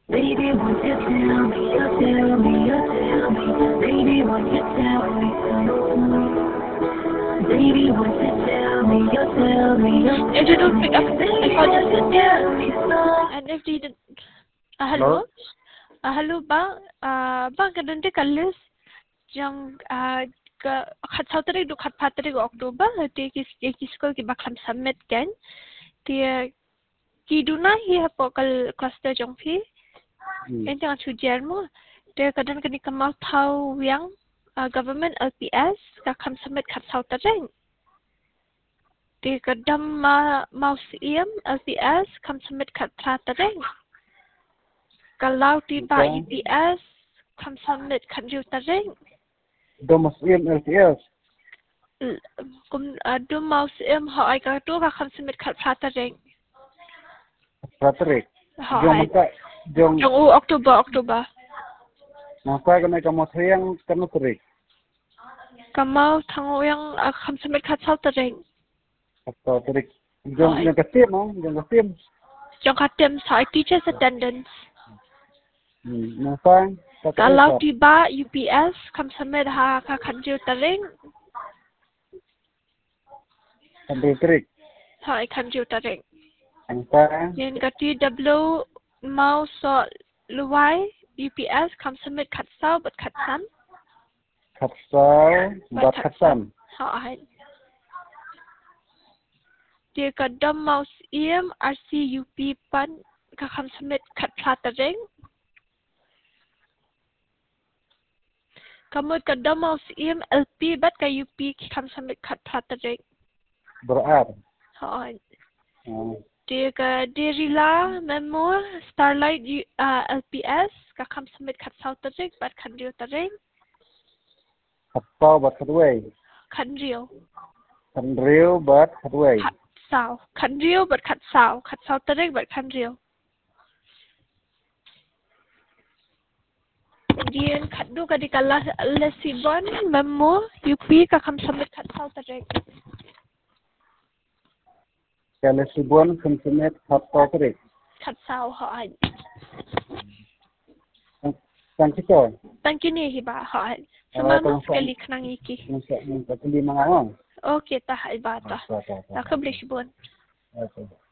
Baby, won't you tell me, you tell me, you tell me. Baby, won't you tell me, baby, won't you tell me, you tell me, you tell me. If you don't pick up, I call you. Tell me so. And if you didn't, hello? Hello, bang, bang, kadang dia kalis yang kat sautari du kat patri go Oktober, dia kis sekolah ki bakal submit kan, dia kiduna hi hapokal cluster jong pi, yang jangan cucian mo, dia kadang kini kemal tahu yang government LPS kakam submit kat sautari. Dia kadang mau siam LPS kam submit kat patri. Kalau tiba EPS, kam submit kan jutering. Domas LTS. Du mau siam ho ai ka tu ka kam submit kat patring. Patrick. Ho Jong ai. maka jong Oktober. maka kena kamu sayang kena terik. Kamau tango yang kam submit kat patring. Atau terik. Jong yang ketim oh, jong ketim. Jong katem sa teachers attendance. Maka Kalau tiba UPS kam submit ha ka kan jutering. sampai terik. Ho ai kan jutering. Maka Yang kati W mau so luai UPS kam submit kat sau but kat sam. kapsal bat kasan. Ho ai. Dia kadang mau siam RCUP pan ka kam submit kat patring. Kamu kadang mau siam LP bat ka UP kam submit kat patring. Berat. Ho ai. Dia rila memo Starlight LPS ka kam submit kat patring bat kan rio taring. Kapsal bat kedua. Kan rio. Kendriu bat kedua. Sao. Kan rio bat kat sao. Kat sao taring bat kan rio. Kemudian kat du ka di kalah lesibon memo UP ka kam submit kat sao taring. Kalau sebuah konsumen kapsal terik. Kat sao ho ai. Kan kita. Thank you ni hiba ho ai. Semalam sekali kenang iki. Mungkin beli mangawang. Okay tah iba tah. Tak beli sibon. Okay.